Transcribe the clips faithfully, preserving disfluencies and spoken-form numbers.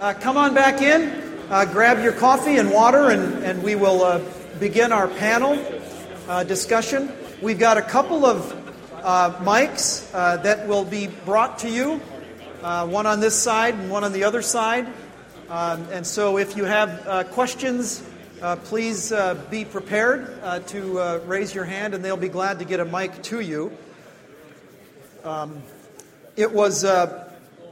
Uh, come on back in, uh, grab your coffee and water, and, and we will uh, begin our panel uh, discussion. We've got a couple of uh, mics uh, that will be brought to you, uh, one on this side and one on the other side. Um, and so if you have uh, questions, uh, please uh, be prepared uh, to uh, raise your hand, and they'll be glad to get a mic to you. Um, it was uh,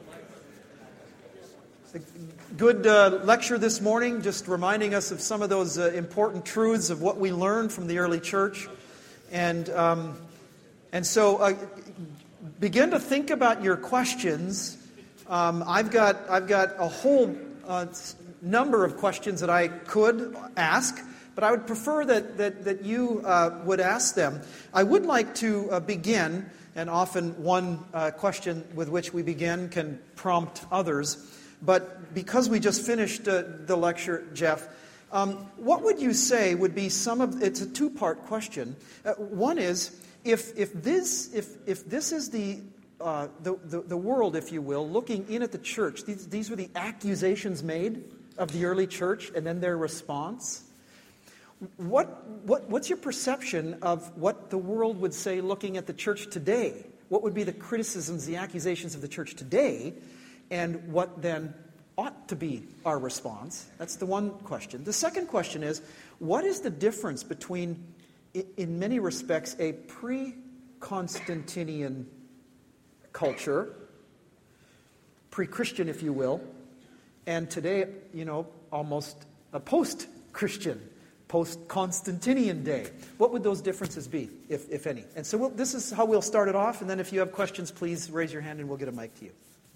a good uh, lecture this morning, just reminding us of some of those uh, important truths of what we learned from the early church. And um, and so uh, begin to think about your questions. Um, I've got I've got a whole uh, number of questions that I could ask, but I would prefer that that that you uh, would ask them. I would like to uh, begin. And often one uh, question with which we begin can prompt others. But because we just finished uh, the lecture, Jeff, um, what would you say would be some of... It's a two-part question. Uh, one is, if if this if if this is the, uh, the, the the world, if you will, looking in at the church, these, these were the accusations made of the early church and then their response. What, what what's your perception of what the world would say looking at the church today? What would be the criticisms, the accusations of the church today, and what then ought to be our response? That's the one question. The second question is, what is the difference between, in many respects, a pre-Constantinian culture, pre-Christian, if you will, and today, you know, almost a post-Christian, post-Constantinian day? What would those differences be, if, if any? And so we'll, this is how we'll start it off, and then if you have questions, please raise your hand and we'll get a mic to you.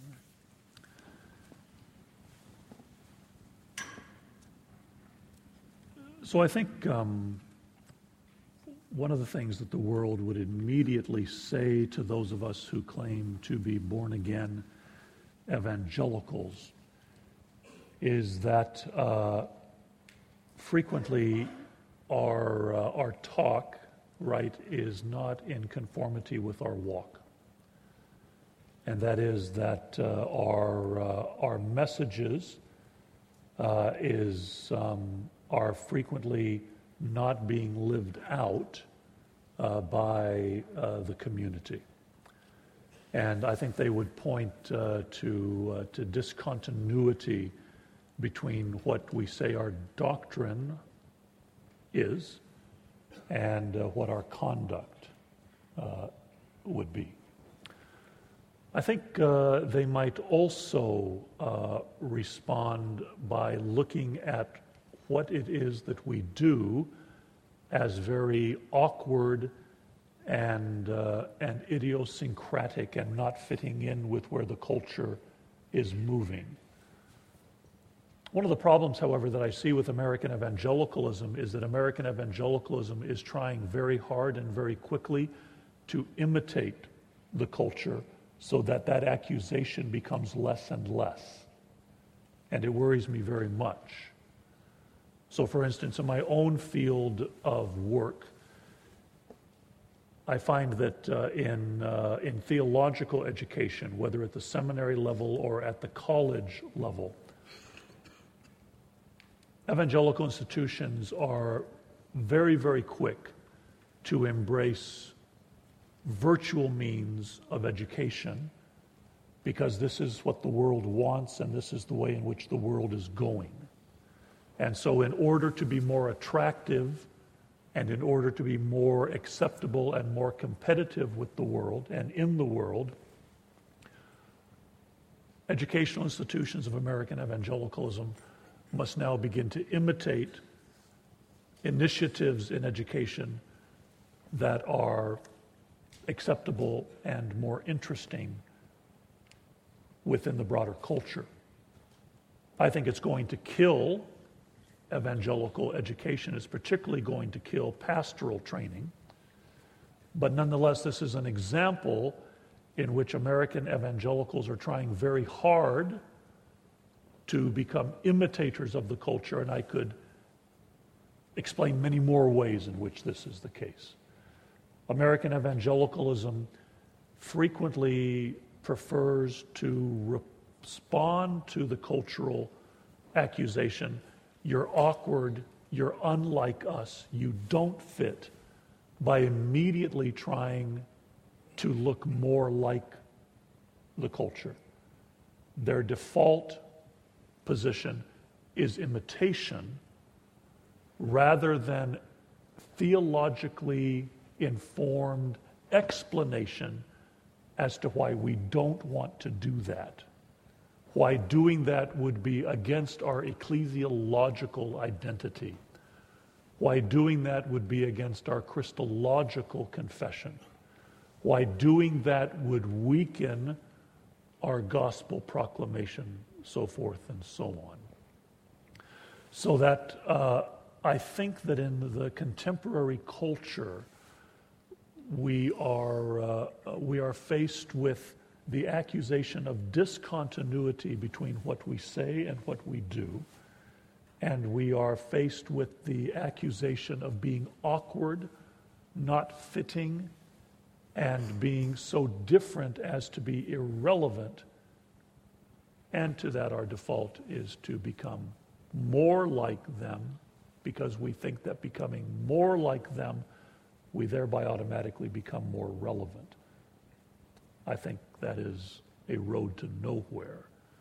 So I think um, one of the things that the world would immediately say to those of us who claim to be born-again evangelicals is that uh, frequently, our uh, our talk, right, is not in conformity with our walk, and that is that uh, our uh, our messages uh, is um, are frequently not being lived out uh, by uh, the community, and I think they would point uh, to uh, to discontinuity between what we say our doctrine is and uh, what our conduct uh, would be. I think uh, they might also uh, respond by looking at what it is that we do as very awkward and uh, and idiosyncratic and not fitting in with where the culture is moving. One of the problems, however, that I see with American evangelicalism is that American evangelicalism is trying very hard and very quickly to imitate the culture so that that accusation becomes less and less. And it worries me very much. So, for instance, in my own field of work, I find that uh, in, uh, in theological education, whether at the seminary level or at the college level, evangelical institutions are very, very quick to embrace virtual means of education because this is what the world wants and this is the way in which the world is going. And so in order to be more attractive and in order to be more acceptable and more competitive with the world and in the world, educational institutions of American evangelicalism must now begin to imitate initiatives in education that are acceptable and more interesting within the broader culture. I think it's going to kill evangelical education. It's particularly going to kill pastoral training. But nonetheless, this is an example in which American evangelicals are trying very hard to become imitators of the culture, and I could explain many more ways in which this is the case. American evangelicalism frequently prefers to re- respond to the cultural accusation, you're awkward, you're unlike us, you don't fit, by immediately trying to look more like the culture. Their default position is imitation rather than theologically informed explanation as to why we don't want to do that, why doing that would be against our ecclesiological identity, why doing that would be against our Christological confession, why doing that would weaken our gospel proclamation, so forth and so on. So that uh, I think that in the contemporary culture, we are uh, we are faced with the accusation of discontinuity between what we say and what we do, and we are faced with the accusation of being awkward, not fitting, and being so different as to be irrelevant. And to that, our default is to become more like them, because we think that becoming more like them, we thereby automatically become more relevant. I think that is a road to nowhere.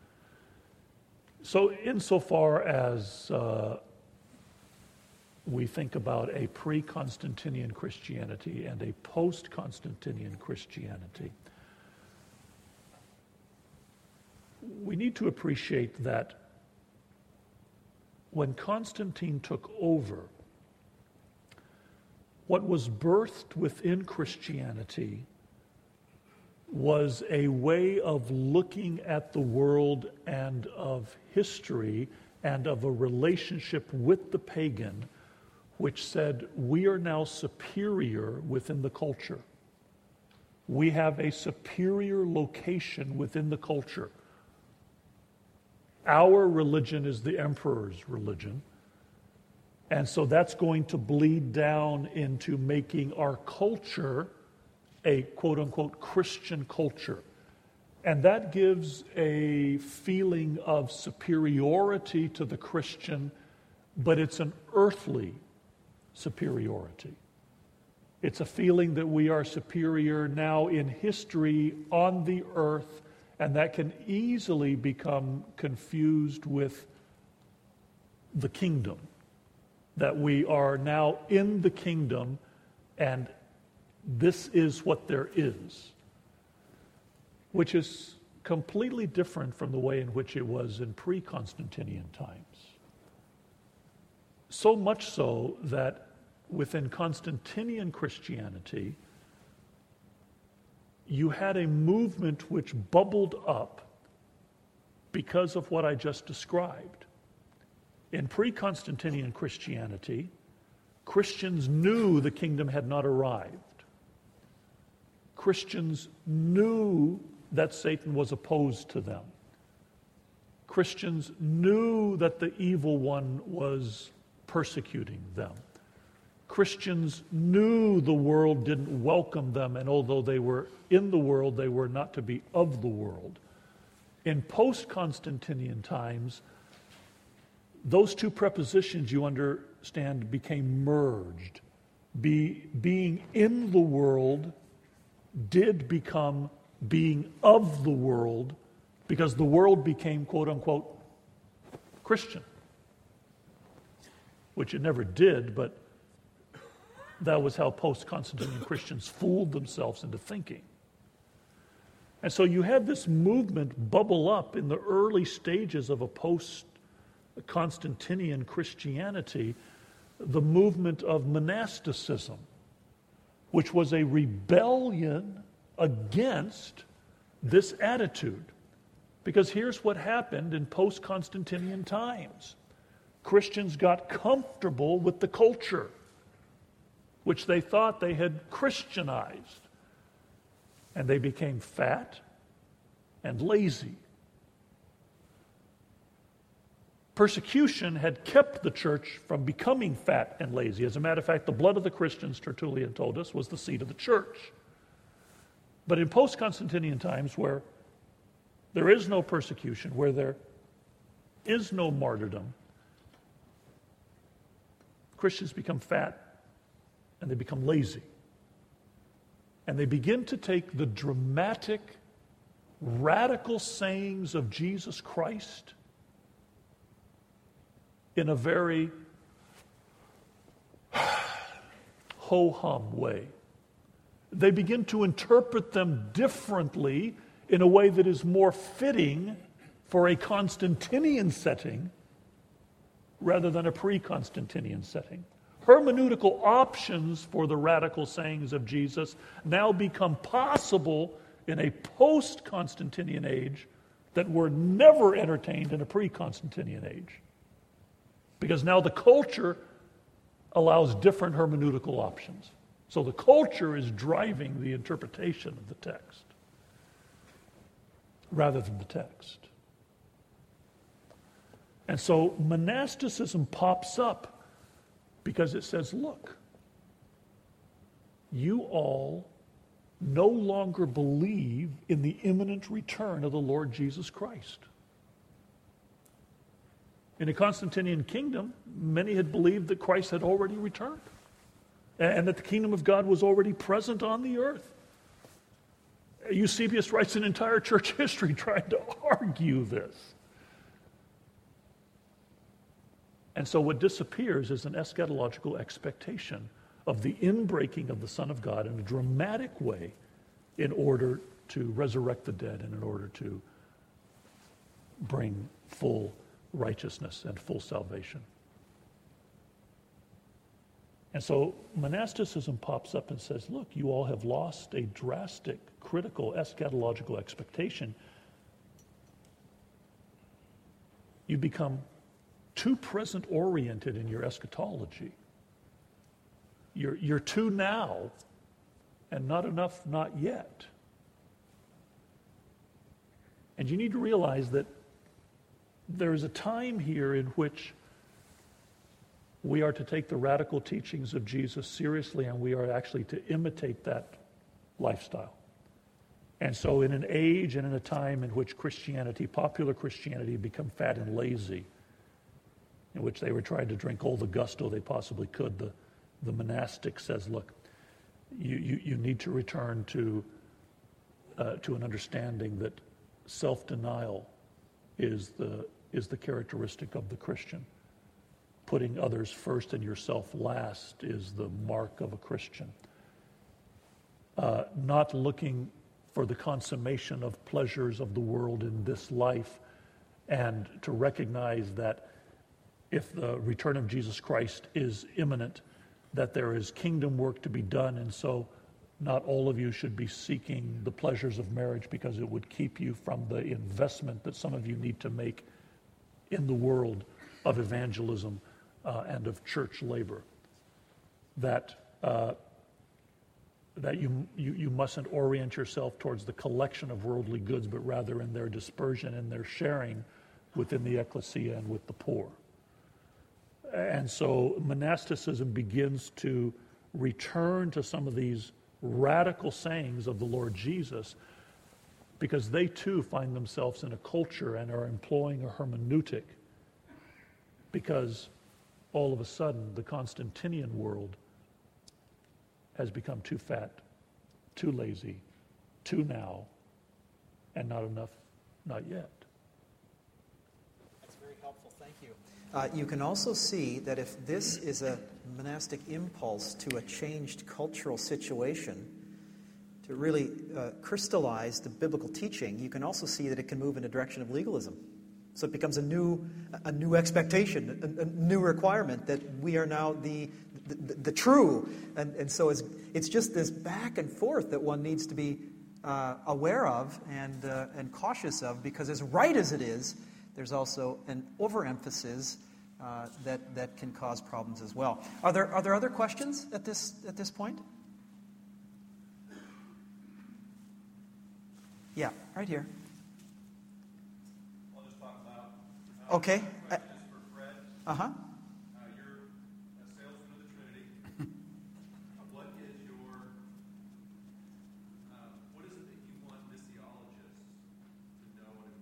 So insofar as uh, we think about a pre-Constantinian Christianity and a post-Constantinian Christianity, we need to appreciate that when Constantine took over, what was birthed within Christianity was a way of looking at the world and of history and of a relationship with the pagan, which said, we are now superior within the culture. We have a superior location within the culture. Our religion is the emperor's religion. And so that's going to bleed down into making our culture a quote-unquote Christian culture. And that gives a feeling of superiority to the Christian, but it's an earthly superiority. It's a feeling that we are superior now in history on the earth, and that can easily become confused with the kingdom. That we are now in the kingdom, and this is what there is, which is completely different from the way in which it was in pre-Constantinian times. So much so that within Constantinian Christianity, you had a movement which bubbled up because of what I just described. In pre-Constantinian Christianity, Christians knew the kingdom had not arrived. Christians knew that Satan was opposed to them. Christians knew that the evil one was persecuting them. Christians knew the world didn't welcome them, and although they were in the world, they were not to be of the world. In post-Constantinian times, those two prepositions, you understand, became merged. Be, being in the world did become being of the world, because the world became, quote-unquote, Christian. Which it never did, but that was how post-Constantinian Christians fooled themselves into thinking. And so you had this movement bubble up in the early stages of a post-Constantinian Christianity, the movement of monasticism, which was a rebellion against this attitude. Because here's what happened in post-Constantinian times. Christians got comfortable with the culture, which they thought they had Christianized. And they became fat and lazy. Persecution had kept the church from becoming fat and lazy. As a matter of fact, the blood of the Christians, Tertullian told us, was the seed of the church. But in post-Constantinian times, where there is no persecution, where there is no martyrdom, Christians become fat and they become lazy. And they begin to take the dramatic, radical sayings of Jesus Christ in a very ho-hum way. They begin to interpret them differently in a way that is more fitting for a Constantinian setting rather than a pre-Constantinian setting. Hermeneutical options for the radical sayings of Jesus now become possible in a post-Constantinian age that were never entertained in a pre-Constantinian age. Because now the culture allows different hermeneutical options. So the culture is driving the interpretation of the text rather than the text. And so monasticism pops up because it says, look, you all no longer believe in the imminent return of the Lord Jesus Christ. In the Constantinian kingdom, many had believed that Christ had already returned and that the kingdom of God was already present on the earth. Eusebius writes an entire church history trying to argue this. And so what disappears is an eschatological expectation of the inbreaking of the Son of God in a dramatic way in order to resurrect the dead and in order to bring full righteousness and full salvation. And so monasticism pops up and says, look, you all have lost a drastic, critical, eschatological expectation. You become too present-oriented in your eschatology. You're, you're too now and not enough not yet. And you need to realize that there is a time here in which we are to take the radical teachings of Jesus seriously, and we are actually to imitate that lifestyle. And so in an age and in a time in which Christianity, popular Christianity, become fat and lazy, in which they were trying to drink all the gusto they possibly could, the, the monastic says, look, you, you, you need to return to, uh, to an understanding that self-denial is the, is the characteristic of the Christian. Putting others first and yourself last is the mark of a Christian. Uh, not looking for the consummation of pleasures of the world in this life, and to recognize that if the return of Jesus Christ is imminent, that there is kingdom work to be done, and so not all of you should be seeking the pleasures of marriage because it would keep you from the investment that some of you need to make in the world of evangelism uh, and of church labor. That uh, that you, you you mustn't orient yourself towards the collection of worldly goods, but rather in their dispersion and their sharing within the ecclesia and with the poor. And so monasticism begins to return to some of these radical sayings of the Lord Jesus, because they too find themselves in a culture and are employing a hermeneutic, because all of a sudden the Constantinian world has become too fat, too lazy, too now, and not enough, not yet. That's very helpful, thank you. Uh, you can also see that if this is a monastic impulse to a changed cultural situation, to really uh, crystallize the biblical teaching, you can also see that it can move in a direction of legalism. So it becomes a new, a new expectation, a, a new requirement that we are now the the, the, the true, and and so it's it's just this back and forth that one needs to be uh, aware of and uh, and cautious of, because as right as it is, there's also an overemphasis uh, that that can cause problems as well. Are there are there other questions at this at this point? Yeah, right here. I'll just talk about. Uh, okay. Uh uh huh. Uh, you're a salesman of the Trinity. uh, what is your, uh, what is it that you want missiologists to know and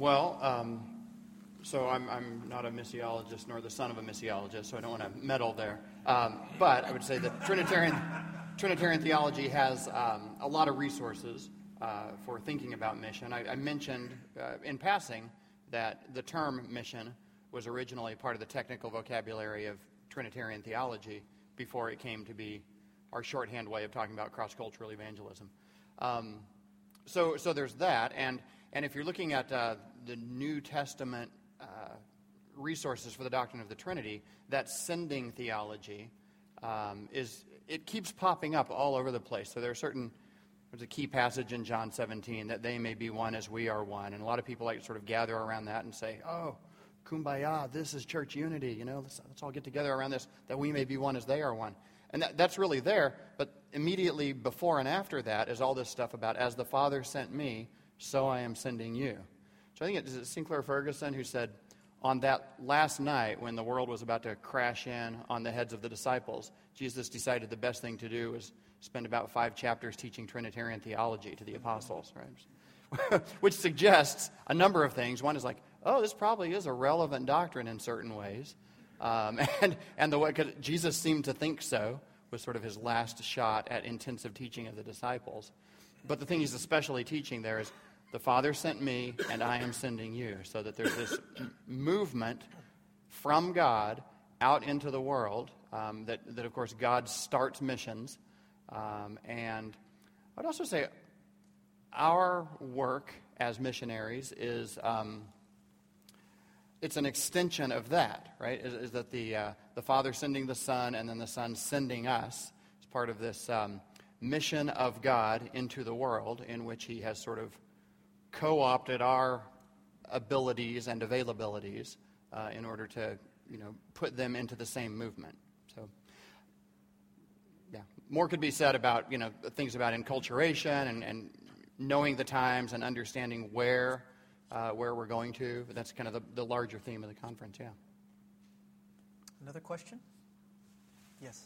Well, um, so I'm, I'm not a missiologist nor the son of a missiologist, so I don't want to meddle there. Um, but I would say that Trinitarian Trinitarian theology has um, a lot of resources uh, for thinking about mission. I, I mentioned uh, in passing that the term mission was originally part of the technical vocabulary of Trinitarian theology before it came to be our shorthand way of talking about cross-cultural evangelism. Um, so, so there's that, and and if you're looking at uh, the New Testament uh, resources for the doctrine of the Trinity, that sending theology um, is it keeps popping up all over the place. So there are certain there's a key passage in John seventeen that they may be one as we are one, and a lot of people like to sort of gather around that and say, oh, kumbaya, this is church unity, you know, let's, let's all get together around this, that we may be one as they are one. And that, that's really there, but immediately before and after that is all this stuff about, as the Father sent me, so I am sending you. So I think it's Sinclair Ferguson who said, on that last night when the world was about to crash in on the heads of the disciples, Jesus decided the best thing to do was spend about five chapters teaching Trinitarian theology to the apostles, right? Which suggests a number of things. One is like, oh, this probably is a relevant doctrine in certain ways. Um, and and the way, because Jesus seemed to think so, was sort of his last shot at intensive teaching of the disciples. But the thing he's especially teaching there is, the Father sent me, and I am sending you. So that there's this movement from God out into the world, um, that, that, of course, God starts missions. Um, and I'd also say our work as missionaries is... Um, It's an extension of that, right? Is, is that the uh, the Father sending the Son, and then the Son sending us as part of this um, mission of God into the world, in which He has sort of co-opted our abilities and availabilities uh, in order to, you know, put them into the same movement. So, yeah, more could be said about, you know, things about enculturation and, and knowing the times and understanding where. Uh, where we're going to, but that's kind of the, the larger theme of the conference, yeah. Another question? Yes.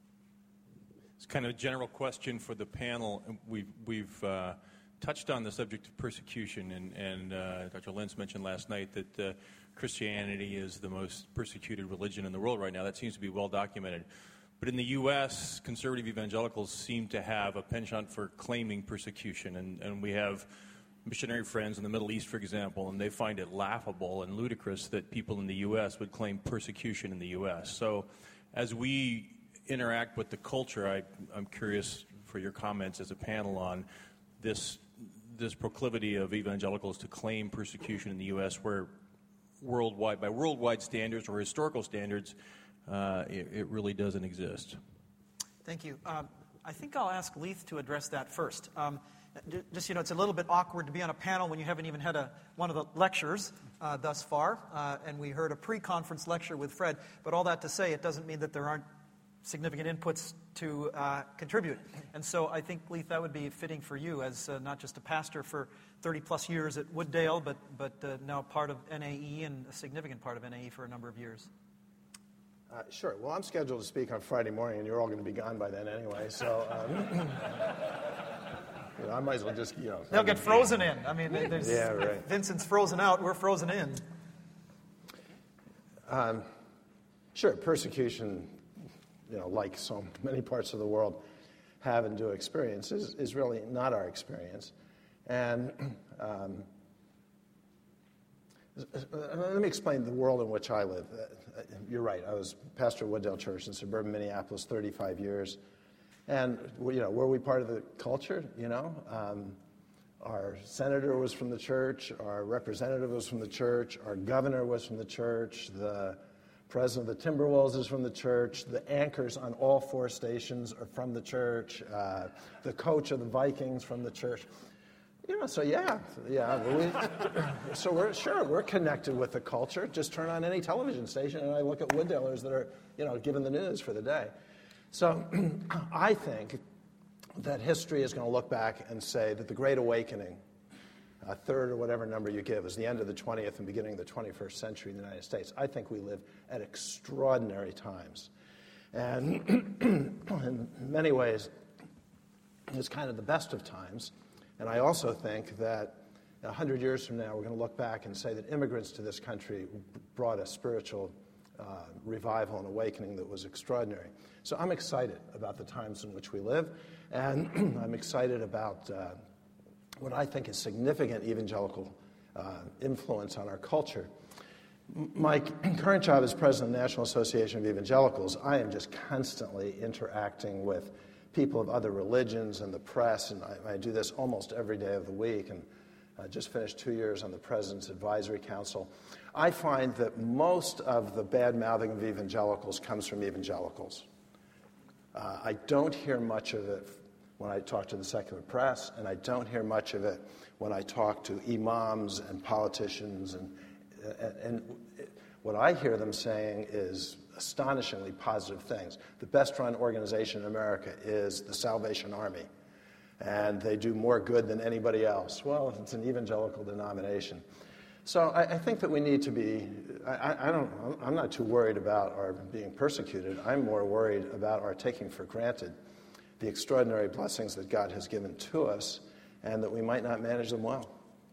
It's kind of a general question for the panel. We've, we've uh, touched on the subject of persecution, and, and uh, Doctor Lentz mentioned last night that uh, Christianity is the most persecuted religion in the world right now. That seems to be well documented. But in the U S, conservative evangelicals seem to have a penchant for claiming persecution, and, and we have missionary friends in the Middle East, for example, and they find it laughable and ludicrous that people in the U S would claim persecution in the U S. So as we interact with the culture, I, I'm curious for your comments as a panel on this this proclivity of evangelicals to claim persecution in the U S, where worldwide, by worldwide standards or historical standards, uh, it, it really doesn't exist. Thank you. Um, I think I'll ask Leith to address that first. Um, Just, you know, it's a little bit awkward to be on a panel when you haven't even had a, one of the lectures uh, thus far, uh, and we heard a pre-conference lecture with Fred, but all that to say, it doesn't mean that there aren't significant inputs to uh, contribute. And so I think, Leith, that would be fitting for you as uh, not just a pastor for thirty-plus years at Wooddale, but, but uh, now part of N A E and a significant part of N A E for a number of years. Uh, sure. Well, I'm scheduled to speak on Friday morning, and you're all going to be gone by then anyway, so... Um, You know, I might as well just, you know... They'll get frozen in. I mean, there's, yeah, right. Vincent's frozen out, we're frozen in. Um, sure, persecution, you know, like so many parts of the world have and do experience, is, is really not our experience. And um, let me explain the world in which I live. You're right, I was pastor of Wooddale Church in suburban Minneapolis, thirty-five years. And, you know, were we part of the culture, you know? Um, our senator was from the church, our representative was from the church, our governor was from the church, the president of the Timberwolves is from the church, the anchors on all four stations are from the church, uh, the coach of the Vikings from the church. You know, so yeah, yeah. We, so we're, sure, we're connected with the culture. Just turn on any television station and I look at Wooddalers that are, you know, giving the news for the day. So I think that history is going to look back and say that the Great Awakening, a third or whatever number you give, is the end of the twentieth and beginning of the twenty-first century in the United States. I think we live at extraordinary times. And in many ways, it's kind of the best of times. And I also think that A hundred years from now, we're going to look back and say that immigrants to this country brought a spiritual uh, revival and awakening that was extraordinary. So I'm excited about the times in which we live, and I'm excited about uh, what I think is significant evangelical uh, influence on our culture. My current job as president of the National Association of Evangelicals, I am just constantly interacting with people of other religions and the press, and I, I do this almost every day of the week, and I just finished two years on the President's Advisory Council. I find that most of the bad-mouthing of evangelicals comes from evangelicals. Uh, I don't hear much of it when I talk to the secular press, and I don't hear much of it when I talk to imams and politicians, and, and, and what I hear them saying is astonishingly positive things. The best-run organization in America is the Salvation Army, and they do more good than anybody else. Well, it's an evangelical denomination. So I, I think that we need to be, I, I don't, I'm not too worried about our being persecuted. I'm more worried about our taking for granted the extraordinary blessings that God has given to us, and that we might not manage them well.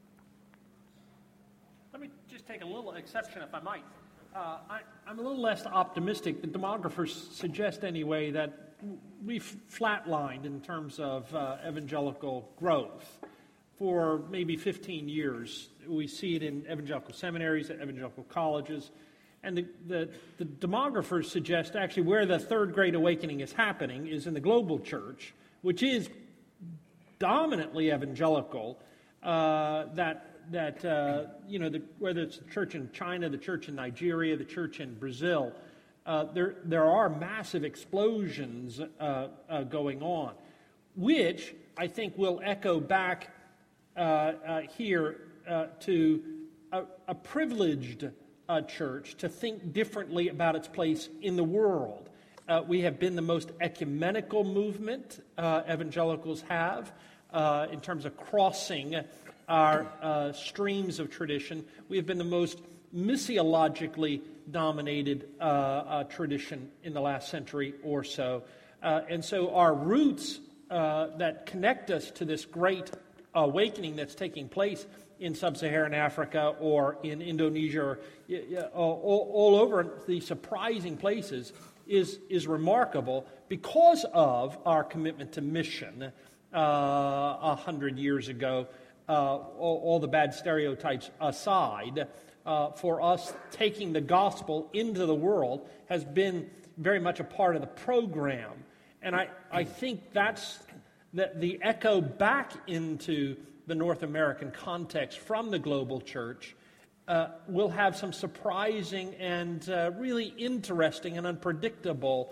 Let me just take a little exception, if I might. Uh, I, I'm a little less optimistic. The demographers suggest, anyway, that we've flatlined in terms of uh, evangelical growth for maybe fifteen years. We see it in evangelical seminaries, at evangelical colleges, and the, the, the demographers suggest actually where the third great awakening is happening is in the global church, which is dominantly evangelical, uh, that that, uh, you know, the, whether it's the church in China, the church in Nigeria, the church in Brazil, uh, there there are massive explosions uh, uh, going on, which I think will echo back uh, uh, here uh, to a, a privileged uh, church to think differently about its place in the world. Uh, we have been the most ecumenical movement uh, evangelicals have uh, in terms of crossing our uh, streams of tradition. We have been the most missiologically dominated uh, uh, tradition in the last century or so. Uh, and so our roots uh, that connect us to this great awakening that's taking place in sub-Saharan Africa or in Indonesia or uh, all, all over the surprising places is, is remarkable because of our commitment to mission uh, a hundred years ago. Uh, all, all the bad stereotypes aside, uh, for us taking the gospel into the world has been very much a part of the program. And I, I think that's the, the echo back into the North American context from the global church uh, will have some surprising and uh, really interesting and unpredictable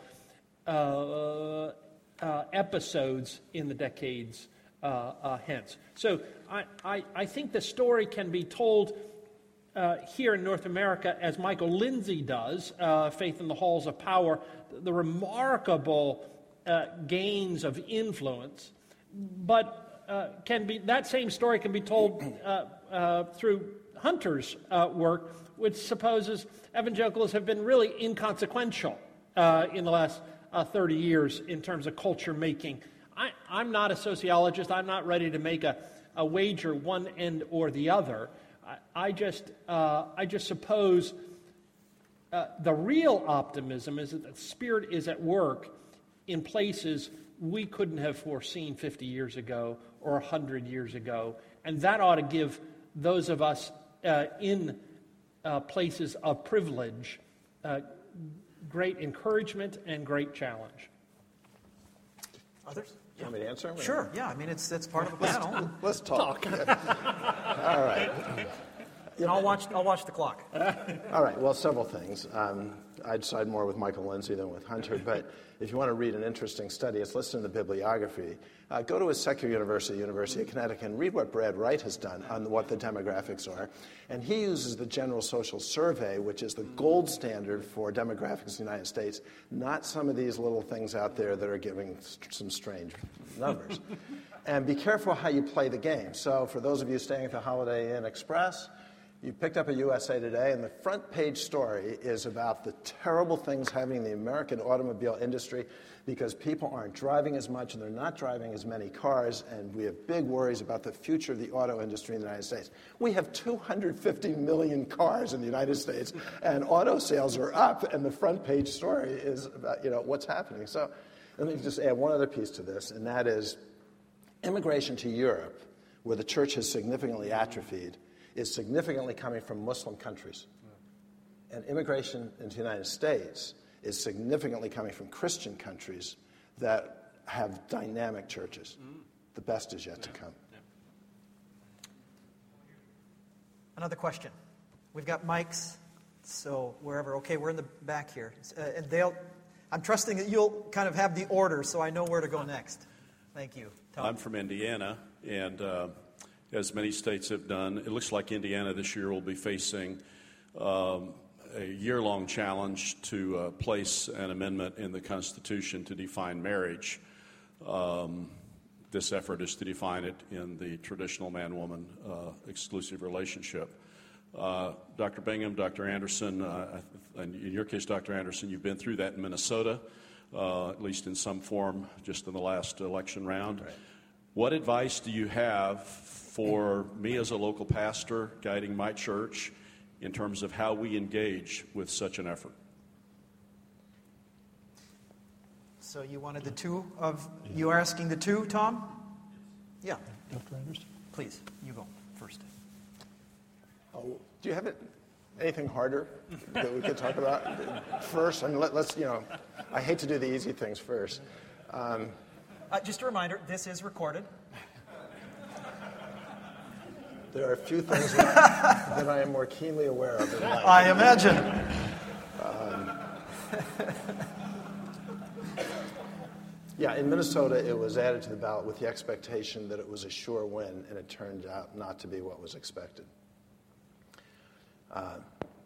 uh, uh, episodes in the decades uh, uh, hence. So I, I, I think the story can be told uh, here in North America as Michael Lindsay does, uh, Faith in the Halls of Power, the, the remarkable uh, gains of influence, but uh, can be that same story can be told uh, uh, through Hunter's uh, work, which supposes evangelicals have been really inconsequential uh, in the last uh, thirty years in terms of culture making. I, I'm not a sociologist. I'm not ready to make a, a wager one end or the other. I, I just uh, I just suppose uh, the real optimism is that the Spirit is at work in places we couldn't have foreseen fifty years ago or one hundred years ago, and that ought to give those of us uh, in uh, places of privilege uh, great encouragement and great challenge. Others? You want me to answer? Sure, yeah. I mean, it's that's part of a panel. Let's talk. All right. And I'll watch, I'll watch the clock. All right, well, several things. Um, I'd side more with Michael Lindsay than with Hunter, but if you want to read an interesting study, it's listed in the bibliography. Uh, go to a secular university, University of Connecticut, and read what Brad Wright has done on what the demographics are. And he uses the General Social Survey, which is the gold standard for demographics in the United States, not some of these little things out there that are giving st- some strange numbers. And be careful how you play the game. So for those of you staying at the Holiday Inn Express, You picked up a U S A Today, and the front page story is about the terrible things happening in the American automobile industry because people aren't driving as much and they're not driving as many cars, and we have big worries about the future of the auto industry in the United States. We have two hundred fifty million cars in the United States, and auto sales are up, and the front page story is about, you know, what's happening. So let me just add one other piece to this, and that is immigration to Europe, where the church has significantly atrophied, is significantly coming from Muslim countries. And immigration into the United States is significantly coming from Christian countries that have dynamic churches. Mm. The best is yet yeah. to come. Yeah. Another question. We've got mics, so wherever. Okay, we're in the back here. Uh, and they'll, I'm trusting that you'll kind of have the order so I know where to go next. Thank you. Tom. I'm from Indiana, and uh, as many states have done, it looks like Indiana this year will be facing um, a year-long challenge to uh, place an amendment in the Constitution to define marriage. Um, this effort is to define it in the traditional man-woman uh, exclusive relationship. Uh, Doctor Bingham, Doctor Anderson, uh, and in your case, Doctor Anderson, you've been through that in Minnesota, uh, at least in some form, just in the last election round. Right. What advice do you have for me as a local pastor guiding my church in terms of how we engage with such an effort? So you wanted the two of, you are asking the two, Tom? Yeah. Doctor Anderson? Please, you go first. Oh, do you have it, anything harder that we could talk about first? I mean, let, let's, you know, I hate to do the easy things first. Um, uh, just a reminder, this is recorded. There are a few things that, that I am more keenly aware of in life. I imagine. Um, yeah, in Minnesota, it was added to the ballot with the expectation that it was a sure win, and it turned out not to be what was expected. Uh,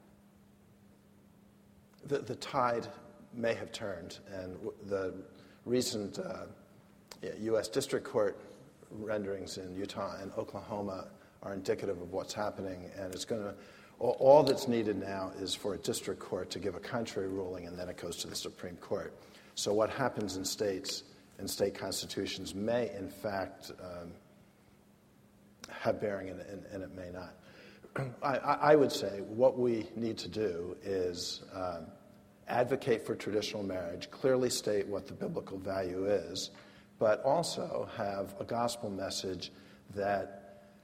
the, the tide may have turned, and w- the recent uh, U S District Court renderings in Utah and Oklahoma are indicative of what's happening, and it's going to, all, all that's needed now is for a district court to give a contrary ruling, and then it goes to the Supreme Court. So what happens in states and state constitutions may, in fact, um, have bearing, and, and, and it may not. I, I would say what we need to do is um, advocate for traditional marriage, clearly state what the biblical value is, but also have a gospel message that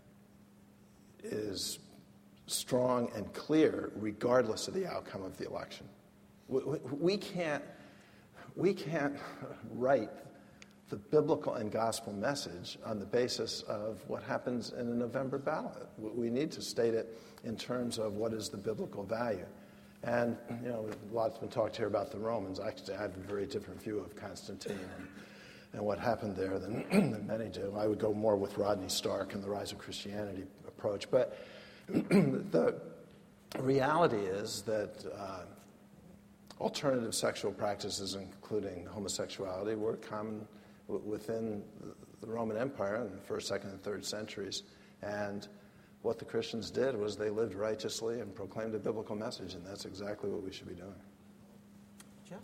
is strong and clear regardless of the outcome of the election. We, we, can't, we can't write the biblical and gospel message on the basis of what happens in a November ballot. We need to state it in terms of what is the biblical value. And, you know, a lot's been talked here about the Romans. I have a very different view of Constantine and, and what happened there than, than many do. I would go more with Rodney Stark and the Rise of Christianity approach. But the reality is that uh, alternative sexual practices, including homosexuality, were common w- within the Roman Empire in the first, second, and third centuries. And what the Christians did was they lived righteously and proclaimed a biblical message, and that's exactly what we should be doing. Jeff?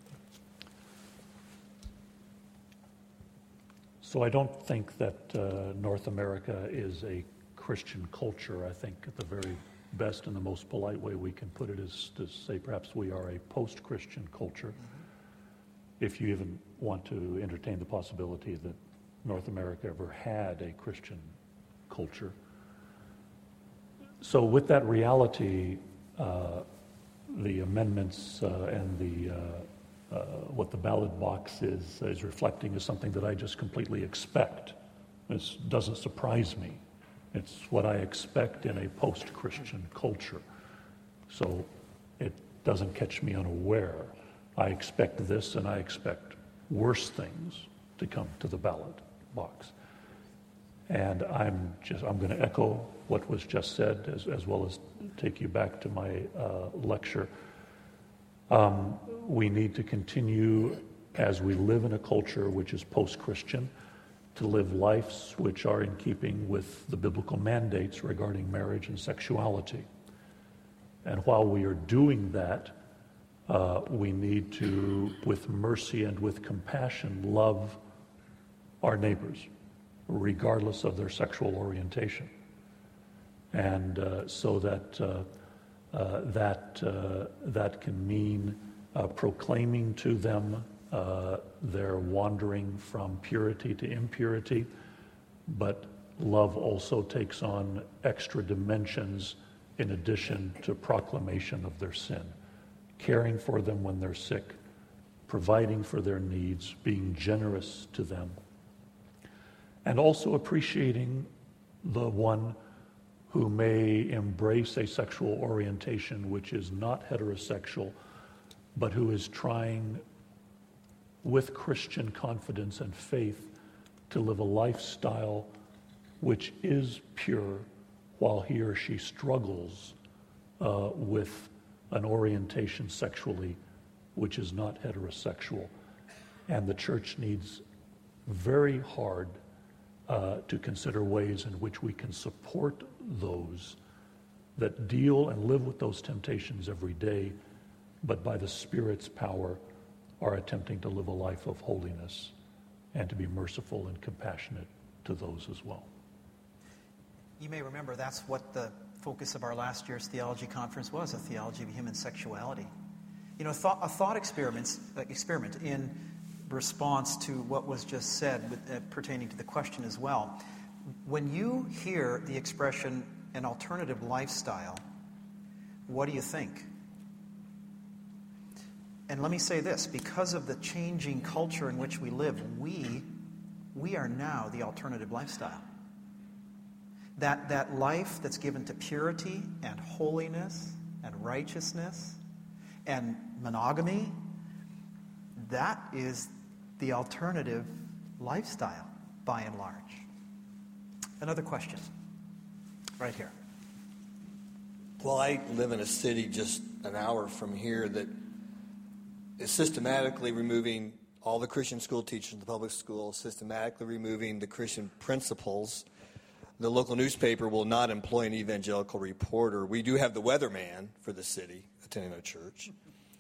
So I don't think that uh, North America is a Christian culture. I think at the very best and the most polite way we can put it is to say perhaps we are a post-Christian culture. Mm-hmm. If you even want to entertain the possibility that North America ever had a Christian culture. So with that reality, uh, the amendments uh, and the uh, uh, what the ballot box is is reflecting is something that I just completely expect. This doesn't surprise me. It's what I expect in a post-Christian culture. So it doesn't catch me unaware. I expect this, and I expect worse things to come to the ballot box. And I'm just I'm going to echo what was just said, as, as well as take you back to my uh, lecture. Um, we need to continue, as we live in a culture which is post-Christian, to live lives which are in keeping with the biblical mandates regarding marriage and sexuality. And while we are doing that, uh, we need to, with mercy and with compassion, love our neighbors, regardless of their sexual orientation. And uh, so that uh, uh, that uh, that can mean uh, proclaiming to them uh, their wandering from purity to impurity, but love also takes on extra dimensions in addition to proclamation of their sin, caring for them when they're sick, providing for their needs, being generous to them, and also appreciating the one who may embrace a sexual orientation which is not heterosexual, but who is trying with Christian confidence and faith to live a lifestyle which is pure while he or she struggles uh, with an orientation sexually which is not heterosexual. And the church needs very hard uh, to consider ways in which we can support those that deal and live with those temptations every day, but by the Spirit's power are attempting to live a life of holiness and to be merciful and compassionate to those as well. You may remember that's what the focus of our last year's theology conference was, a theology of human sexuality. You know, thought, a thought experiment, uh, experiment in response to what was just said with, uh, pertaining to the question as well. When you hear the expression an alternative lifestyle, what do you think? And let me say this, because of the changing culture in which we live, we, we are now the alternative lifestyle. That, that life that's given to purity and holiness and righteousness and monogamy, that is the alternative lifestyle, by and large. Another question, right here. Well, I live in a city just an hour from here that is systematically removing all the Christian school teachers in the public schools, systematically removing the Christian principals. The local newspaper will not employ an evangelical reporter. We do have the weatherman for the city attending our church.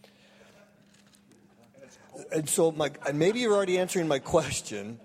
And so my, and maybe you're already answering my question.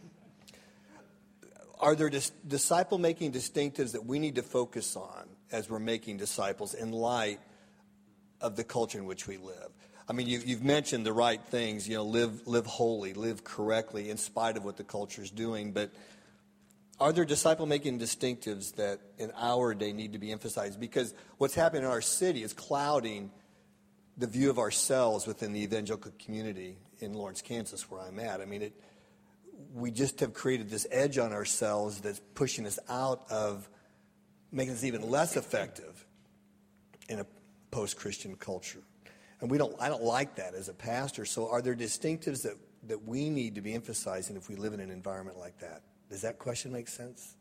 Are there dis- disciple-making distinctives that we need to focus on as we're making disciples in light of the culture in which we live? I mean, you, you've mentioned the right things, you know, live live holy, live correctly in spite of what the culture is doing. But are there disciple-making distinctives that in our day need to be emphasized? Because what's happening in our city is clouding the view of ourselves within the evangelical community in Lawrence, Kansas, where I'm at. I mean, it, we just have created this edge on ourselves that's pushing us out of, making us even less effective in a post-Christian culture. And we don't. I don't like that as a pastor. So are there distinctives that, that we need to be emphasizing if we live in an environment like that? Does that question make sense?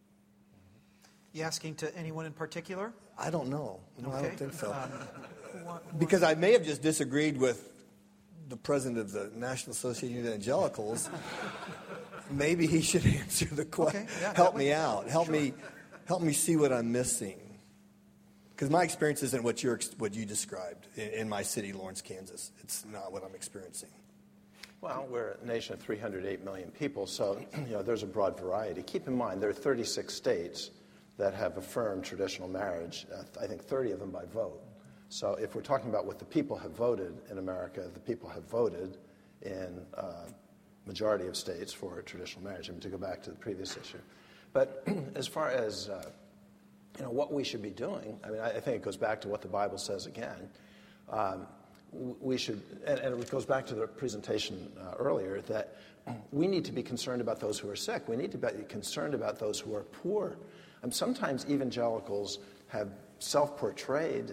You asking to anyone in particular? I don't know. No, okay. I don't think so. Um, what, because I may have just disagreed with the president of the National Association of Evangelicals. Maybe he should answer the question. Okay, yeah, help would, me out. Help sure. me. Help me see what I'm missing. Because my experience isn't what you what you described in, in my city, Lawrence, Kansas. It's not what I'm experiencing. Well, we're a nation of three hundred eight million people, so you know there's a broad variety. Keep in mind there are thirty-six states that have affirmed traditional marriage. Uh, I think thirty of them by vote. So if we're talking about what the people have voted in America, the people have voted in uh, majority of states for traditional marriage. I mean, to go back to the previous issue, but as far as uh, you know, what we should be doing, I mean, I, I think it goes back to what the Bible says again. Um, we should, and, and it goes back to the presentation uh, earlier, that we need to be concerned about those who are sick. We need to be concerned about those who are poor. And sometimes evangelicals have self-portrayed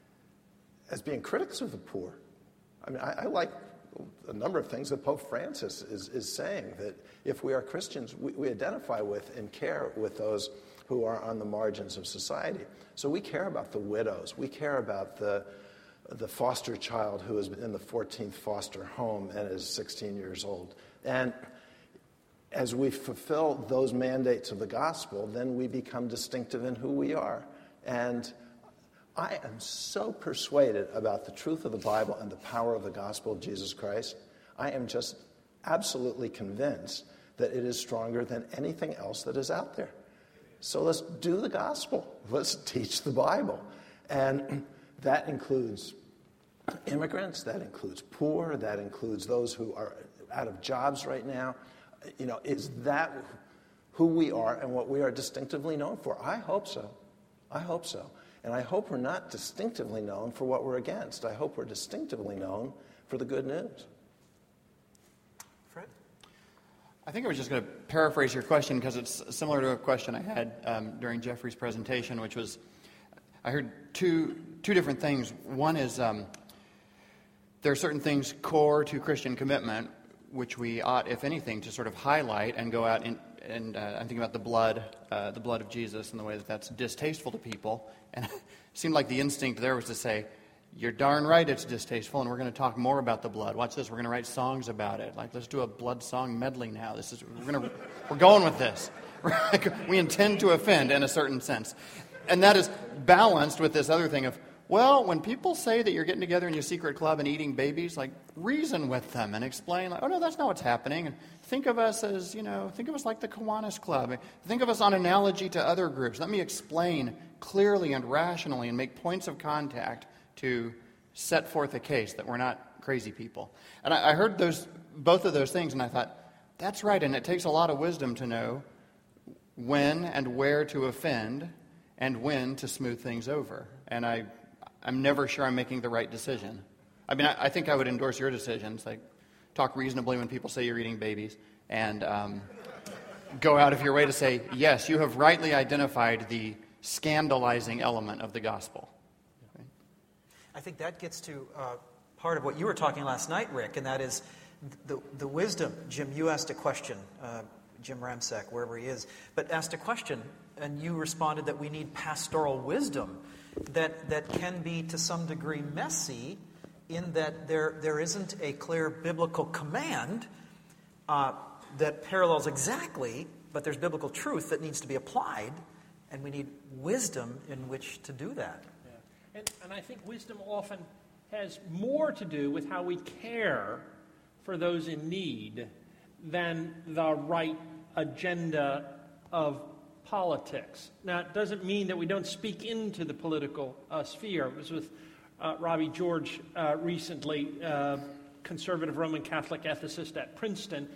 as being critics of the poor. I mean, I, I like a number of things that Pope Francis is, is saying, that if we are Christians, we, we identify with and care with those who are on the margins of society. So we care about the widows. We care about the the foster child who is in the fourteenth foster home and is sixteen years old. And as we fulfill those mandates of the gospel, then we become distinctive in who we are. And I am so persuaded about the truth of the Bible and the power of the gospel of Jesus Christ. I am just absolutely convinced that it is stronger than anything else that is out there. So let's do the gospel. Let's teach the Bible. And that includes immigrants, that includes poor, that includes those who are out of jobs right now. You know, is that who we are and what we are distinctively known for? I hope so. I hope so. And I hope we're not distinctively known for what we're against. I hope we're distinctively known for the good news. Fred? I think I was just going to paraphrase your question because it's similar to a question I had um, during Jeffrey's presentation, which was, I heard two two different things. One is um, there are certain things core to Christian commitment which we ought, if anything, to sort of highlight and go out and, and uh, I'm thinking about the blood, uh, the blood of Jesus and the way that that's distasteful to people. And it seemed like the instinct there was to say, you're darn right it's distasteful, and we're going to talk more about the blood. Watch this, we're going to write songs about it. Like, let's do a blood song medley now. This is we're going to we're going with this. We intend to offend in a certain sense. And that is balanced with this other thing of, well, when people say that you're getting together in your secret club and eating babies, like, reason with them and explain, like, oh, no, that's not what's happening. And think of us as, you know, think of us like the Kiwanis Club. Think of us on analogy to other groups. Let me explain clearly and rationally and make points of contact to set forth a case that we're not crazy people. And I, I heard those both of those things, and I thought, that's right, and it takes a lot of wisdom to know when and where to offend and when to smooth things over. And I... I'm never sure I'm making the right decision. I mean, I, I think I would endorse your decisions, like talk reasonably when people say you're eating babies, and um, go out of your way to say, yes, you have rightly identified the scandalizing element of the gospel. Okay? I think that gets to uh, part of what you were talking last night, Rick, and that is the, the wisdom. Jim, you asked a question, uh, Jim Ramsack, wherever he is, but asked a question, and you responded that we need pastoral wisdom. That that can be to some degree messy in that there there isn't a clear biblical command uh, that parallels exactly, but there's biblical truth that needs to be applied, and we need wisdom in which to do that. Yeah. And, and I think wisdom often has more to do with how we care for those in need than the right agenda of politics. Now, it doesn't mean that we don't speak into the political uh, sphere. It was with uh, Robbie George uh, recently, uh, conservative Roman Catholic ethicist at Princeton,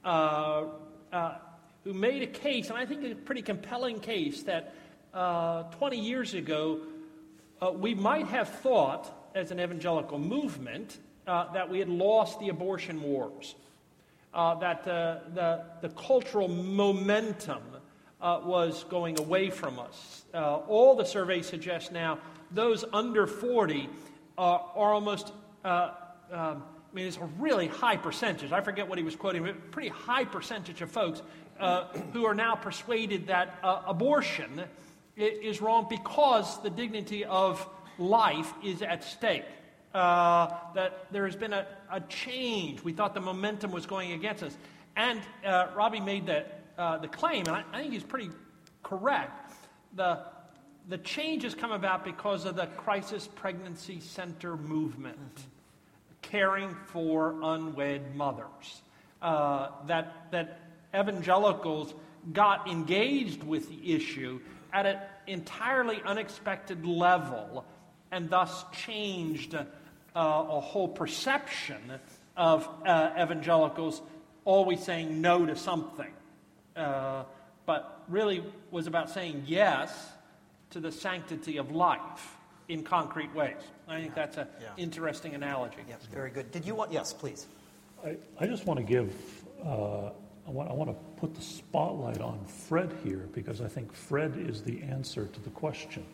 uh, uh, who made a case, and I think a pretty compelling case, that uh, twenty years ago, uh, we might have thought, as an evangelical movement, uh, that we had lost the abortion wars, uh, that uh, the, the cultural momentum Uh, was going away from us. Uh, all the surveys suggest now those under forty uh, are almost, uh, um, I mean, it's a really high percentage. I forget what he was quoting, but a pretty high percentage of folks uh, who are now persuaded that uh, abortion is wrong because the dignity of life is at stake. Uh, that there has been a, a change. We thought the momentum was going against us. And uh, Robbie made that Uh, the claim, and I, I think he's pretty correct, the, the change has come about because of the Crisis Pregnancy Center movement, mm-hmm. caring for unwed mothers, uh, that, that evangelicals got engaged with the issue at an entirely unexpected level and thus changed uh, a whole perception of uh, evangelicals always saying no to something. Uh, but really was about saying yes to the sanctity of life in concrete ways. I think that's an yeah. interesting analogy. Yeah, very good. Did you want? Yes, please. I, I just want to give, uh, I, want, I want to put the spotlight on Fred here because I think Fred is the answer to the question.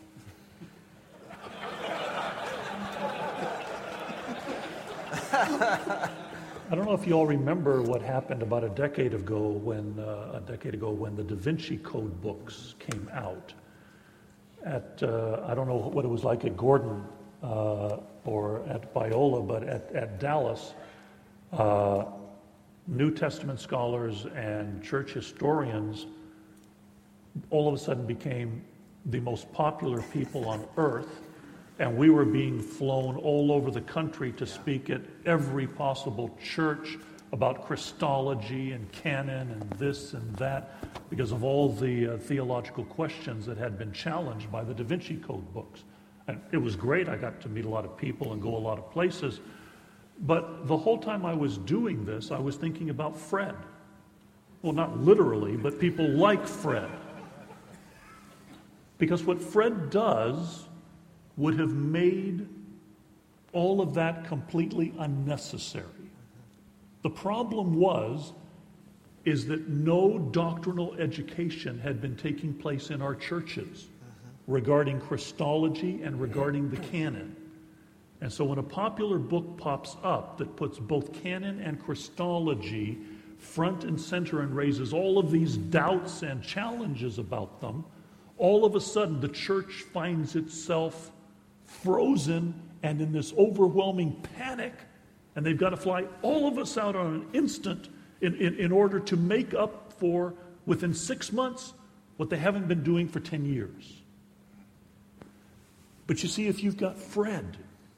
I don't know if you all remember what happened about a decade ago when uh, a decade ago when the Da Vinci Code books came out. At uh, I don't know what it was like at Gordon uh, or at Biola, but at, at Dallas, uh, New Testament scholars and church historians all of a sudden became the most popular people on earth, and we were being flown all over the country to speak at every possible church about Christology and canon and this and that because of all the uh, theological questions that had been challenged by the Da Vinci Code books. And it was great. I got to meet a lot of people and go a lot of places. But the whole time I was doing this, I was thinking about Fred. Well, not literally, but people like Fred. Because what Fred does would have made all of that completely unnecessary. The problem was, is that no doctrinal education had been taking place in our churches regarding Christology and regarding the canon. And so when a popular book pops up that puts both canon and Christology front and center and raises all of these doubts and challenges about them, all of a sudden the church finds itself frozen and in this overwhelming panic, and they've got to fly all of us out on an instant in, in, in order to make up for, within six months, what they haven't been doing for ten years. But you see, if you've got Fred,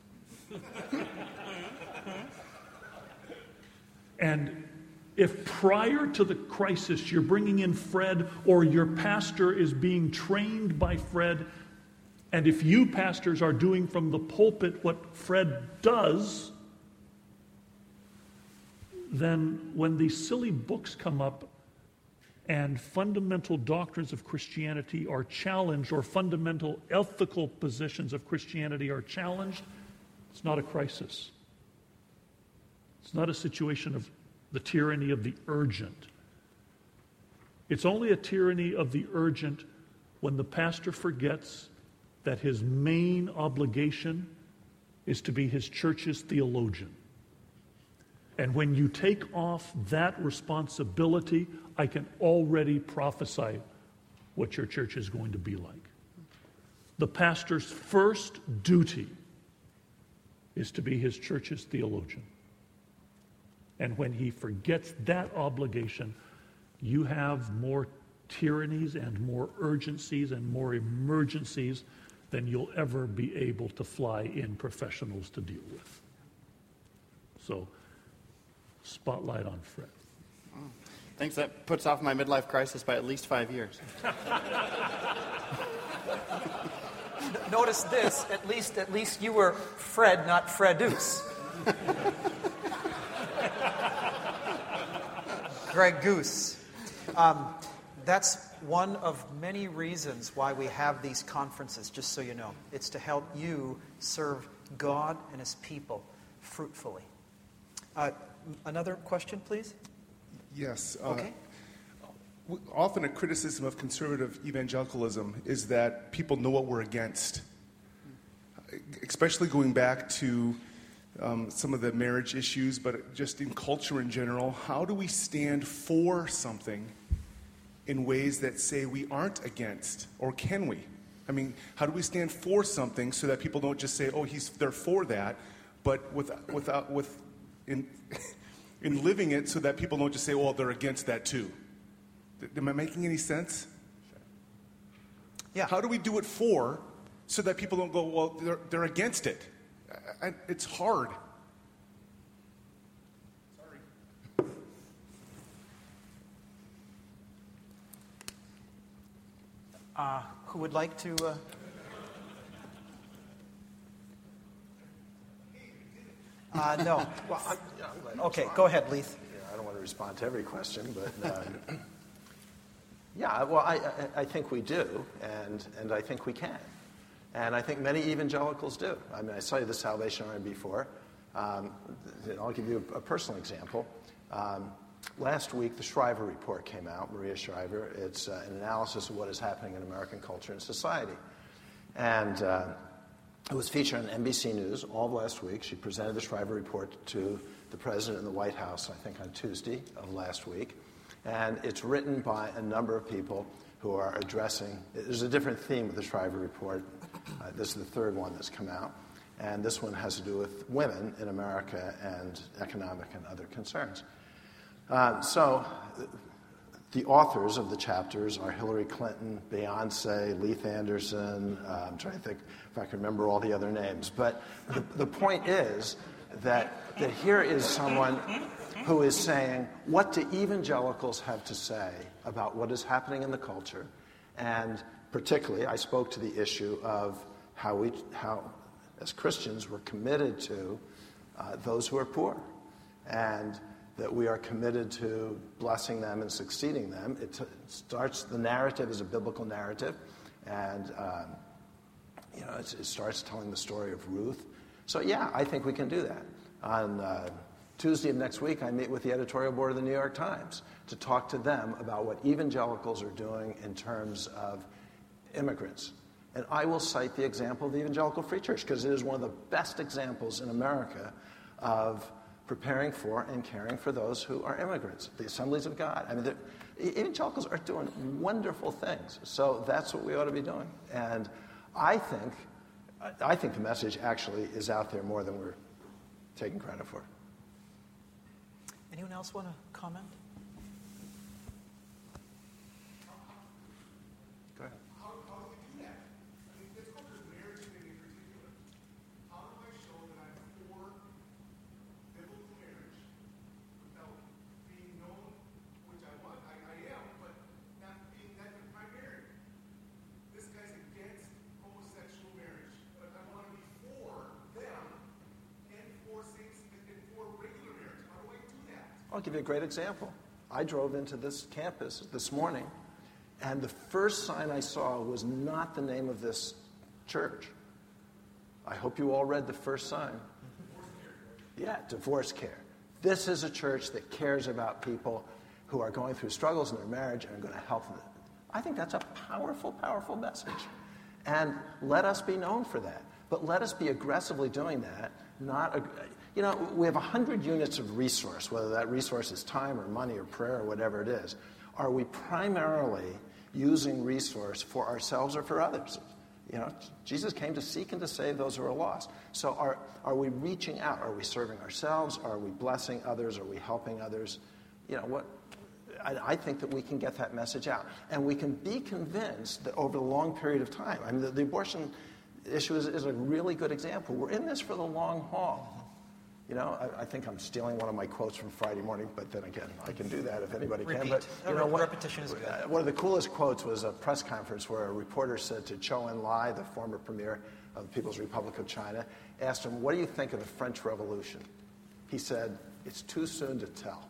and if prior to the crisis you're bringing in Fred, or your pastor is being trained by Fred, and if you pastors are doing from the pulpit what Fred does, then when these silly books come up and fundamental doctrines of Christianity are challenged, or fundamental ethical positions of Christianity are challenged, it's not a crisis. It's not a situation of the tyranny of the urgent. It's only a tyranny of the urgent when the pastor forgets that his main obligation is to be his church's theologian. And when you take off that responsibility, I can already prophesy what your church is going to be like. The pastor's first duty is to be his church's theologian. And when he forgets that obligation, you have more tyrannies and more urgencies and more emergencies than you'll ever be able to fly in professionals to deal with. So, spotlight on Fred. Thanks. That puts off my midlife crisis by at least five years. Notice this, at least at least you were Fred, not Fredus. Greg Goose. Um, that's one of many reasons why we have these conferences, just so you know. It's to help you serve God and His people fruitfully. Uh, another question, please? Yes. Uh, okay. Often a criticism of conservative evangelicalism is that people know what we're against, especially going back to um, some of the marriage issues, but just in culture in general. How do we stand for something in ways that say we aren't against, or can we? I mean, how do we stand for something so that people don't just say, "Oh, he's they're for that," but with without with in in living it, so that people don't just say, "Oh, they're against that too." Am I making any sense? Yeah. How do we do it for, so that people don't go, "Well, they're they're against it"? I, I, it's hard. Sorry. Uh, who would like to? Uh... Uh, no. Well, I'm, okay, go ahead, Leith. Yeah, I don't want to respond to every question, but um, yeah, well, I, I, I think we do, and, and I think we can. And I think many evangelicals do. I mean, I cited the Salvation Army before. Um, I'll give you a, a personal example. Um, last week, the Shriver Report came out, Maria Shriver. It's uh, an analysis of what is happening in American culture and society. And uh, it was featured on N B C News all of last week. She presented the Shriver Report to the President in the White House, I think on Tuesday of last week. And it's written by a number of people who are addressing, there's a different theme with the Shriver Report. Uh, this is the third one that's come out. And this one has to do with women in America and economic and other concerns. Uh, so the authors of the chapters are Hillary Clinton, Beyonce, Leith Anderson. Uh, I'm trying to think if I can remember all the other names. But the, the point is that, that here is someone who is saying, what do evangelicals have to say about what is happening in the culture? And particularly, I spoke to the issue of how we, how as Christians, we're committed to uh, those who are poor, and that we are committed to blessing them and succeeding them. It t- starts, the narrative is a biblical narrative, and um, you know, it, it starts telling the story of Ruth. So yeah, I think we can do that. On uh, Tuesday of next week, I meet with the editorial board of the New York Times to talk to them about what evangelicals are doing in terms of immigrants. And I will cite the example of the Evangelical Free Church, because it is one of the best examples in America of preparing for and caring for those who are immigrants, the Assemblies of God. I mean, evangelicals are doing wonderful things. So that's what we ought to be doing. And I think, I think the message actually is out there more than we're taking credit for. Anyone else want to comment? Go ahead. How, how do we do that? I mean, let's go to the marriage thing in particular. How do I show that I'm for biblical marriage without being known, which I want, I, I am, but not being that the primary? This guy's against homosexual marriage, but I want to be for them and for same and for regular marriage. How do I do that? I'll give you a great example. I drove into this campus this morning, and the first sign I saw was not the name of this church. I hope you all read the first sign. Yeah, divorce care. This is a church that cares about people who are going through struggles in their marriage and are going to help them. I think that's a powerful, powerful message. And let us be known for that. But let us be aggressively doing that, not... Ag- You know, we have one hundred units of resource, whether that resource is time or money or prayer or whatever it is. Are we primarily using resource for ourselves or for others? You know, Jesus came to seek and to save those who are lost. So are, are we reaching out? Are we serving ourselves? Are we blessing others? Are we helping others? You know, what? I, I think that we can get that message out. And we can be convinced that over a long period of time, I mean, the, the abortion issue is, is a really good example. We're in this for the long haul. You know, I, I think I'm stealing one of my quotes from Friday morning, but then again, I can do that if anybody Repeat. can. But you no, know, what, repetition is good. Uh, one of the coolest quotes was a press conference where a reporter said to Zhou Enlai, the former premier of the People's Republic of China, asked him, "What do you think of the French Revolution?" He said, "It's too soon to tell."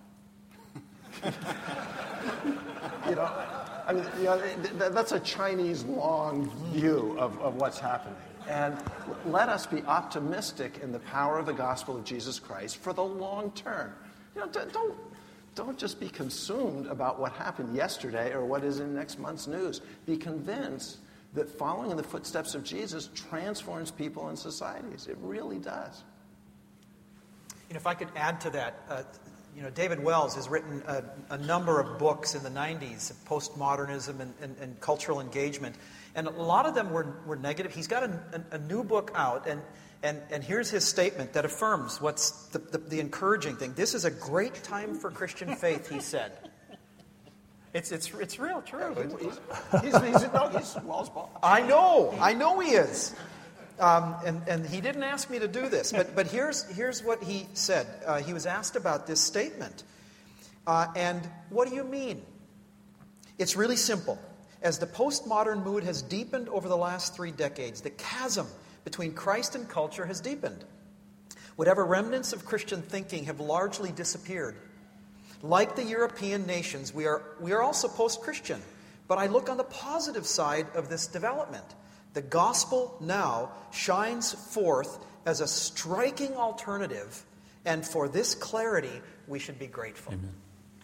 You know, I mean, you know, th- that's a Chinese long view of, of what's happening. And let us be optimistic in the power of the gospel of Jesus Christ for the long term. You know, don't, don't just be consumed about what happened yesterday or what is in next month's news. Be convinced that following in the footsteps of Jesus transforms people and societies. It really does. You know, if I could add to that, uh, you know, David Wells has written a, a number of books in the nineties of postmodernism and, and, and cultural engagement. And a lot of them were, were negative. He's got a, a, a new book out, and, and, and here's his statement that affirms what's the, the, the encouraging thing. This is a great time for Christian faith, he said. It's it's it's real true. He's, he's, he's, no, he's Wells' boss. I know, I know he is. Um, and, and he didn't ask me to do this, but, but here's, here's what he said. Uh, he was asked about this statement. Uh, and what do you mean? It's really simple. As the postmodern mood has deepened over the last three decades, the chasm between Christ and culture has deepened. Whatever remnants of Christian thinking have largely disappeared. Like the European nations, we are, we are also post-Christian. But I look on the positive side of this development. The gospel now shines forth as a striking alternative, and for this clarity, we should be grateful. Amen.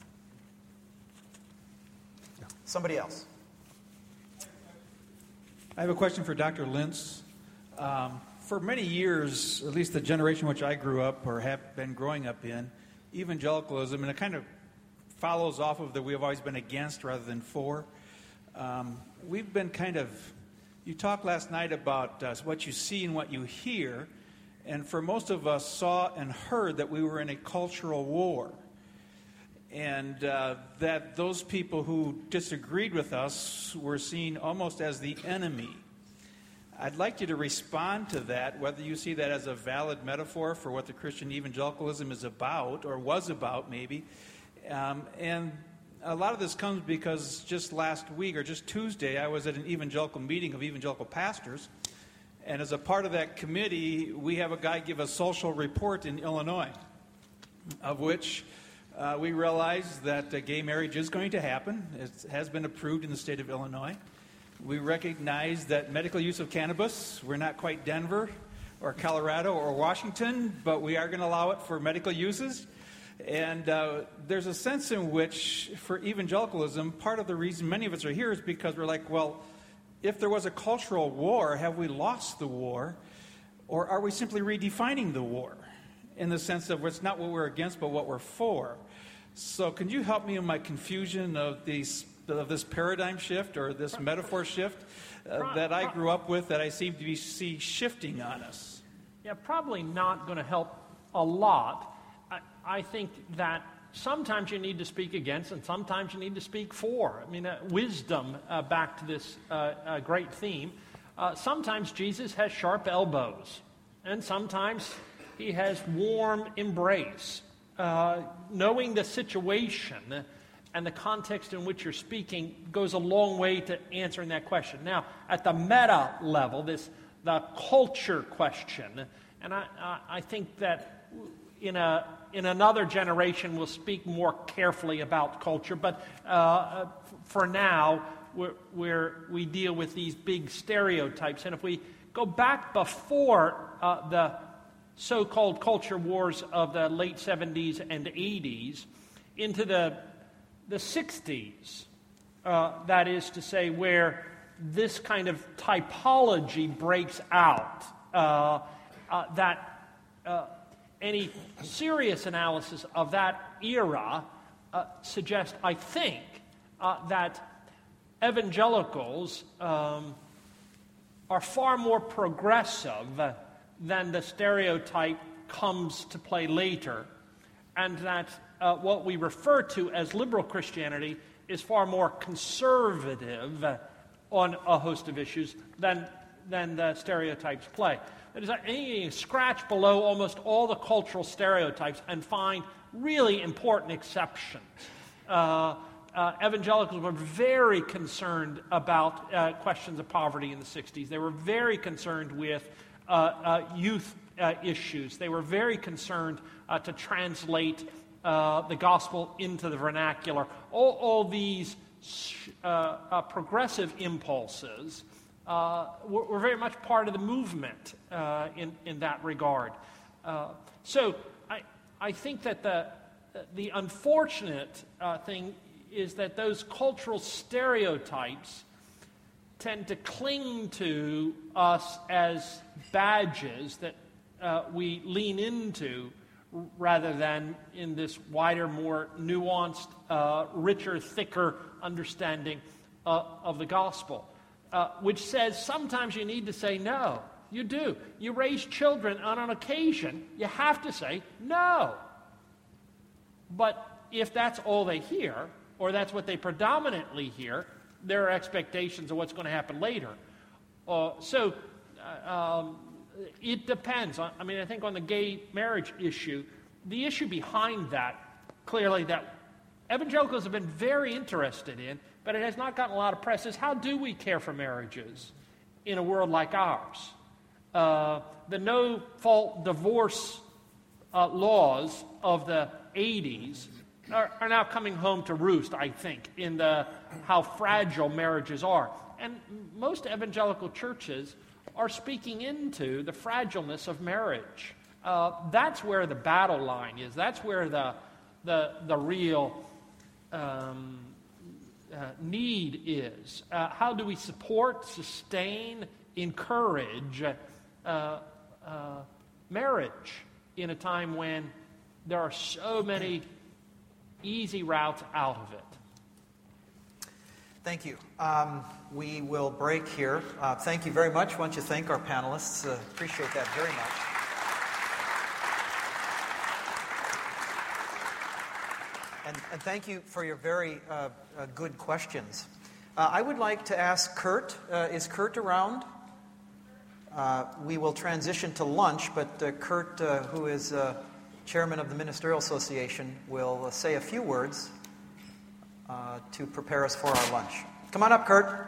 Somebody else. I have a question for Doctor Lintz. Um, for many years, at least the generation which I grew up or have been growing up in, evangelicalism, and it kind of follows off of that we have always been against rather than for. Um, we've been kind of, you talked last night about uh, what you see and what you hear, and for most of us saw and heard that we were in a cultural war. and uh, that those people who disagreed with us were seen almost as the enemy. I'd like you to respond to that, whether you see that as a valid metaphor for what the Christian evangelicalism is about, or was about maybe. Um, and a lot of this comes because just last week, or just Tuesday, I was at an evangelical meeting of evangelical pastors. And as a part of that committee, we have a guy give a social report in Illinois, of which uh, we realize that uh, gay marriage is going to happen. It has been approved in the state of Illinois. We recognize that medical use of cannabis, we're not quite Denver or Colorado or Washington, but we are going to allow it for medical uses. And uh, there's a sense in which, for evangelicalism, part of the reason many of us are here is because we're like, well, if there was a cultural war, have we lost the war? Or are we simply redefining the war in the sense of it's not what we're against, but what we're for? So can you help me in my confusion of these of this paradigm shift or this metaphor shift uh, that I grew up with that I seem to be see shifting on us? Yeah, probably not going to help a lot. I, I think that sometimes you need to speak against and sometimes you need to speak for. I mean, uh, wisdom, uh, back to this uh, uh, great theme. Uh, sometimes Jesus has sharp elbows, and sometimes he has warm embrace. Uh, knowing the situation and the context in which you're speaking goes a long way to answering that question. Now, at the meta level, this the culture question, and I, I, I think that in a in another generation we'll speak more carefully about culture, but uh, for now we're, we're, we deal with these big stereotypes. And if we go back before uh, the so-called culture wars of the late seventies and eighties into the the sixties, uh, that is to say, where this kind of typology breaks out, uh, uh, that uh, any serious analysis of that era uh, suggests, I think, uh, that evangelicals um, are far more progressive than the stereotype comes to play later, and that uh, what we refer to as liberal Christianity is far more conservative on a host of issues than, than the stereotypes play. That is, you scratch below almost all the cultural stereotypes and find really important exceptions. Uh, uh, evangelicals were very concerned about uh, questions of poverty in the sixties. They were very concerned with uh, uh, youth uh, issues. They were very concerned uh, to translate uh, the gospel into the vernacular. All, all these uh, uh, progressive impulses uh, were, were very much part of the movement uh, in, in that regard. Uh, so I, I think that the, the unfortunate uh, thing is that those cultural stereotypes tend to cling to us as badges that uh, we lean into rather than in this wider, more nuanced, uh, richer, thicker understanding uh, of the gospel, uh, which says sometimes you need to say no. You do. You raise children, and on occasion, you have to say no. But if that's all they hear, or that's what they predominantly hear, there are expectations of what's going to happen later. Uh, so uh, um, it depends. I mean, I think on the gay marriage issue, the issue behind that, clearly that evangelicals have been very interested in, but it has not gotten a lot of press, is how do we care for marriages in a world like ours? Uh, the no-fault divorce uh, laws of the eighties are, are now coming home to roost, I think, in the how fragile marriages are. And most evangelical churches are speaking into the fragileness of marriage. Uh, that's where the battle line is. That's where the the the real um, uh, need is. Uh, how do we support, sustain, encourage uh, uh, marriage in a time when there are so many easy routes out of it? Thank you. Um, we will break here. Uh, thank you very much. Why don't you thank our panelists? Uh, appreciate that very much. And, and thank you for your very uh, uh, good questions. Uh, I would like to ask Kurt. Uh, is Kurt around? Uh, we will transition to lunch, but uh, Kurt, uh, who is uh, chairman of the Ministerial Association, will uh, say a few words uh, to prepare us for our lunch. Come on up, Kurt.